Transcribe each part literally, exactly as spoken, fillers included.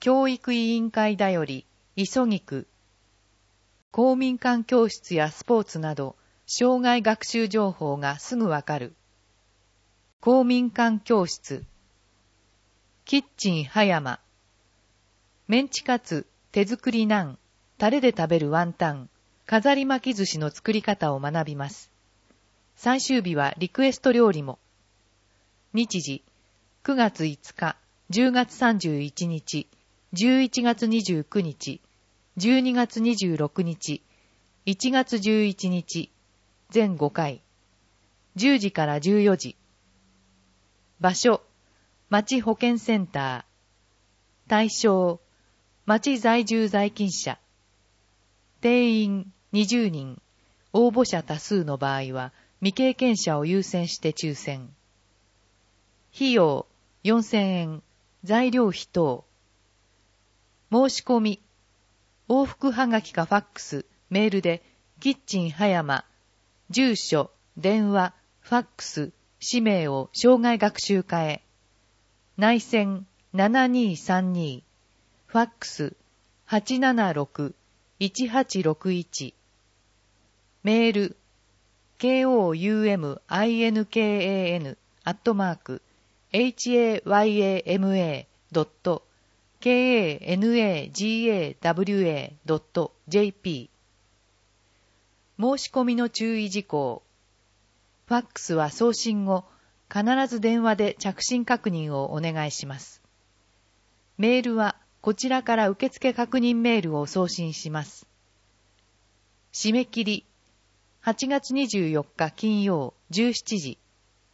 教育委員会だより、急ぎく。公民館教室やスポーツなど、障害学習情報がすぐわかる。公民館教室。キッチン葉山。メンチカツ、手作りナン、タレで食べるワンタン、飾り巻き寿司の作り方を学びます。最終日はリクエスト料理も。日時、くがついつか、じゅうがつさんじゅういちにち、じゅういちがつにじゅうくにち、じゅうにがつにじゅうろくにち、いちがつじゅういちにち、全ごかい。じゅうじからじゅうよじ。場所、町保健センター。対象、町在住在勤者。定員にじゅうにん。応募者多数の場合は、未経験者を優先して抽選。費用よんせんえん。材料費等。申し込み。往復はがきかファックス、メールで、キッチン葉山、住所、電話、ファックス、氏名を障害学習課へ。内線ななにーさんに、ファックスはちななろく、いちはちろくいち。メール、kouminkan アットマーク、hayama.kanagawa.jp。申し込みの注意事項。ファックスは送信後、必ず電話で着信確認をお願いします。メールはこちらから受付確認メールを送信します。締め切り、はちがつにじゅうよっか金曜じゅうしちじ。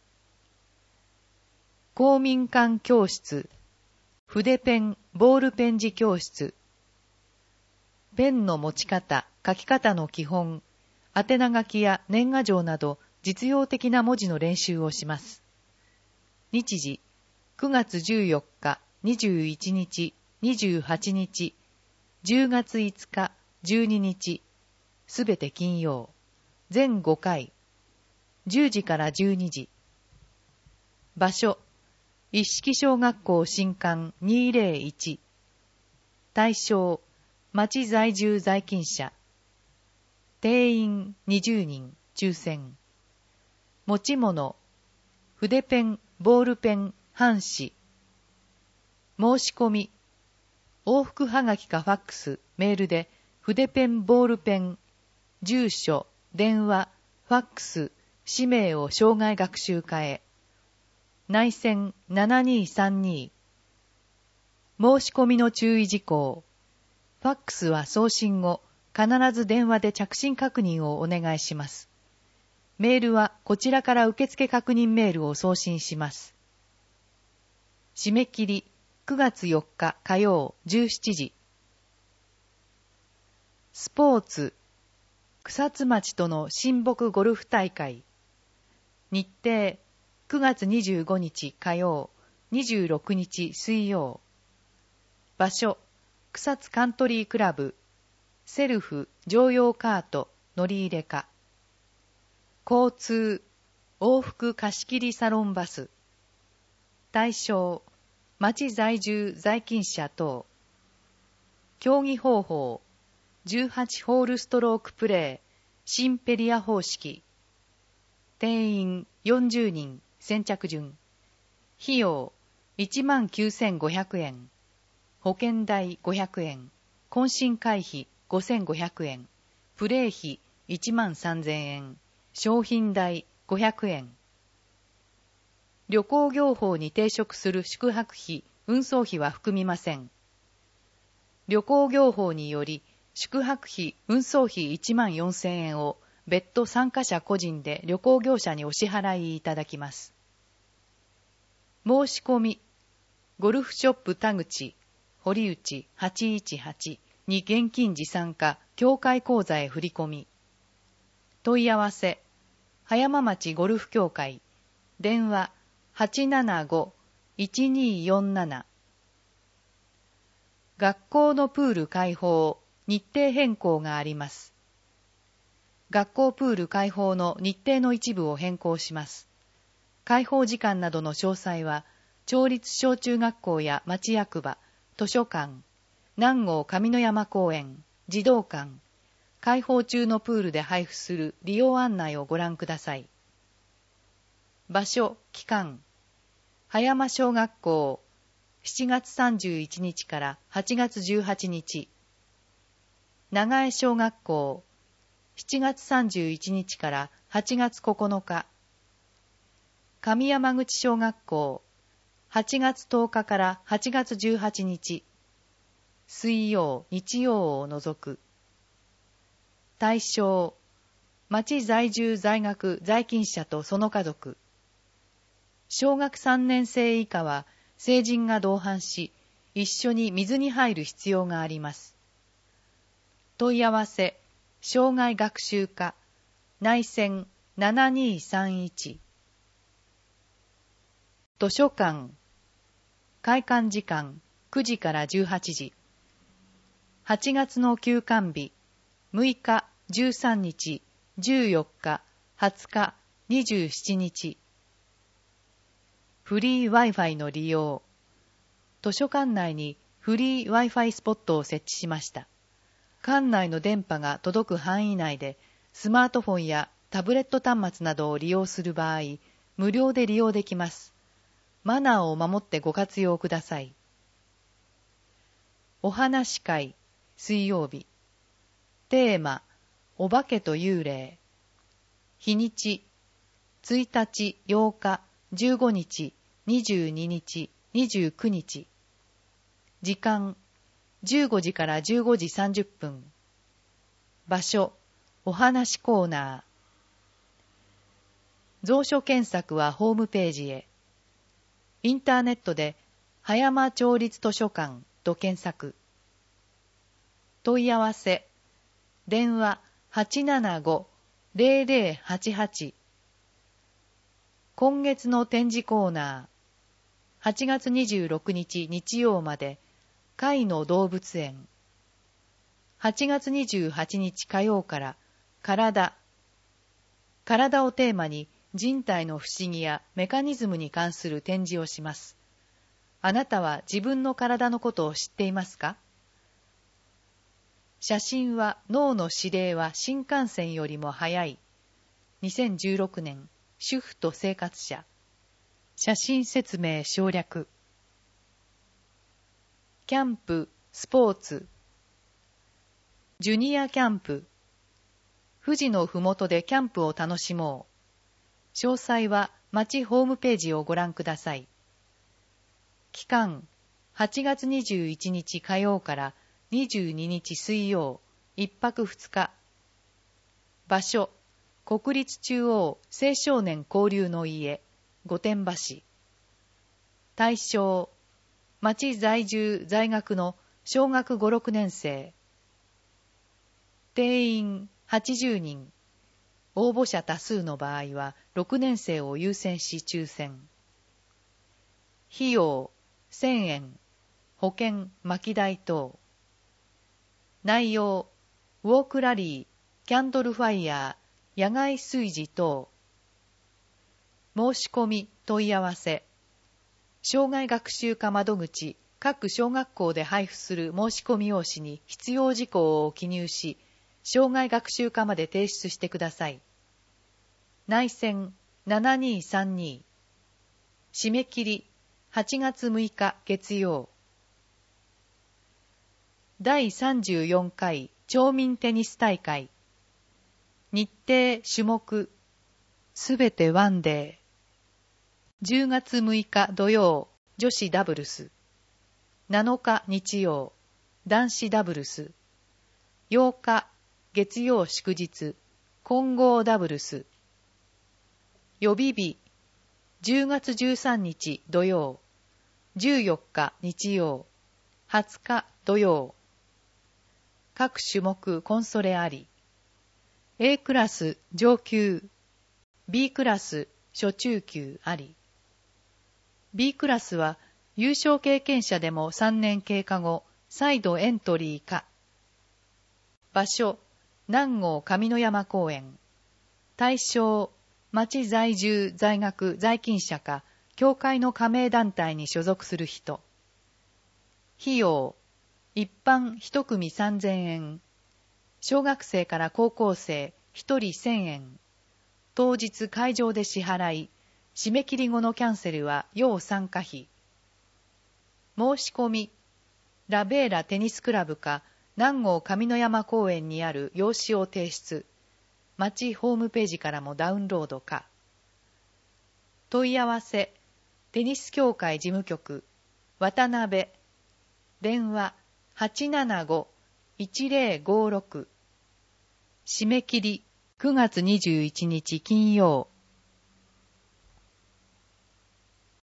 公民館教室、筆ペン、ボールペン字教室。ペンの持ち方、書き方の基本、宛名書きや年賀状など実用的な文字の練習をします。日時、くがつじゅうよっか、にじゅういちにち、にじゅうはちにち、じゅうがついつか、じゅうににち、すべて金曜、全ごかい、じゅうじからじゅうにじ。場所、一色小学校新館にひゃくいち。対象、町在住在勤者。定員にじゅうにん、抽選。持ち物、筆ペン、ボールペン、半紙。申し込み、往復はがきかファックス、メールで、筆ペン、ボールペン、住所、電話、ファックス、氏名を障害学習課へ。内線ななにーさんに。申し込みの注意事項。ファックスは送信後、必ず電話で着信確認をお願いします。メールはこちらから受付確認メールを送信します。締め切り、くがつよっか火曜じゅうしちじ。スポーツ、草津町との親睦ゴルフ大会。日程、くがつにじゅうごにち火曜、にじゅうろくにち水曜。場所、草津カントリークラブ。セルフ、乗用カート、乗り入れか。交通、往復貸し切りサロンバス。対象、町在住在勤者等。競技方法、じゅうはちホールストロークプレー、シンペリア方式。定員よんじゅうにん、先着順。費用いちまんきゅうせんごひゃくえん。保険代ごひゃくえん。懇親会費ごせんごひゃくえん。プレー費いちまんさんぜんえん。商品代ごひゃくえん。旅行業法に抵触する宿泊費、運送費は含みません。旅行業法により、宿泊費、運送費いちまんよんせんえんを別途参加者個人で旅行業者にお支払いいただきます。申し込み、ゴルフショップ田口、堀内はちいちはちに現金持参か、協会口座へ振り込み。問い合わせ、葉山町ゴルフ協会、電話はちななご、いちにーよんなな。学校のプール開放、日程変更があります。学校プール開放の日程の一部を変更します。開放時間などの詳細は、町立小中学校や町役場、 図書館、南郷上山公園、児童館、開放中のプールで配布する利用案内をご覧ください。場所、期間、葉山小学校、しちがつさんじゅういちにちからはちがつじゅうはちにち。長江小学校、しちがつさんじゅういちにちからはちがつここのか。上山口小学校、はちがつとおかからはちがつじゅうはちにち。水曜、日曜を除く。対象、町在住在学在勤者とその家族。小学さんねんせい以下は成人が同伴し、一緒に水に入る必要があります。問い合わせ、障害学習課、内線ななにさんいち。図書館、開館時間くじからじゅうはちじ。はちがつの休館日、むいか、じゅうさんにち、じゅうよっか、はつか、にじゅうしちにち。フリー Wi-Fi の利用。図書館内にフリー Wi-Fi スポットを設置しました。館内の電波が届く範囲内で、スマートフォンやタブレット端末などを利用する場合、無料で利用できます。マナーを守ってご活用ください。お話会、水曜日。テーマ、お化けと幽霊。日にち、ついたち、ようか、じゅうごにち、にじゅうににち、にじゅうくにち。時間、じゅうごじからじゅうごじさんじゅっぷん。場所、お話コーナー。蔵書検索はホームページへ。インターネットで葉山町立図書館と検索。問い合わせ、電話 はちななご ぜろぜろはちはち。今月の展示コーナー、はちがつにじゅうろくにち日曜まで、海の動物園。はちがつにじゅうはちにち火曜から、体。体をテーマに人体の不思議やメカニズムに関する展示をします。あなたは自分の体のことを知っていますか？写真は脳の指令は新幹線よりも速い。にせんじゅうろくねん、主婦と生活者。写真説明省略。キャンプ、スポーツ。ジュニアキャンプ。富士のふもとでキャンプを楽しもう。詳細は町ホームページをご覧ください。期間、はちがつにじゅういちにち火曜からにじゅうににち水曜、いっぱくふつか。場所、国立中央青少年交流の家、御殿場市。対象、町在住在学の小学ご、ろくねんせい。定員はちじゅうにん。応募者多数の場合はろくねんせいを優先し抽選。費用せんえん。保険、薪代等。内容、ウォークラリー、キャンドルファイヤー、野外炊事等。申し込み、問い合わせ。障害学習課窓口、各小学校で配布する申し込み用紙に必要事項を記入し、障害学習課まで提出してください。内線ななにさんに。締め切りはちがつむいか月曜。だいさんじゅうよんかい町民テニス大会。日程種目すべてワンデー。じゅうがつむいか土曜女子ダブルス。なのか日曜男子ダブルス。ようか月曜祝日混合ダブルス。予備日じゅうがつじゅうさんにち土曜、じゅうよっか日曜、はつか土曜。各種目コンソレあり。A クラス上級、B クラス初中級あり。B クラスは優勝経験者でもさんねん経過後、再度エントリーか。場所、南郷上山公園。対象、町在住在学在勤者か、協会の加盟団体に所属する人。 費用、一般一組さんぜんえん。小学生から高校生一人せんえん。当日会場で支払い、締め切り後のキャンセルは要参加費。申し込み、ラベーラテニスクラブか南郷上野山公園にある用紙を提出。町ホームページからもダウンロードか。問い合わせ、テニス協会事務局、渡辺、電話 はちななご いちぜろごろく。締め切りくがつにじゅういちにち金曜